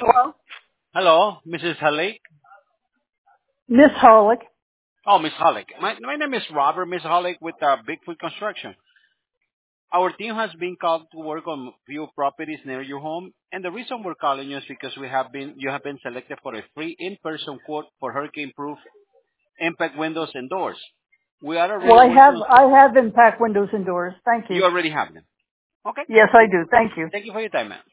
Hello? Hello, Mrs. Halik. Miss Holick. Oh, Miss Halik. My name is Robert, Miss Halik, with Bigfoot Construction. Our team has been called to work on few properties near your home, and the reason we're calling you is because you have been selected for a free in-person quote for hurricane-proof impact windows and doors. We are Well, already working on. I have impact windows and doors. Thank you. You already have them. Okay. Yes, I do. Thank you. Thank you for your time, ma'am.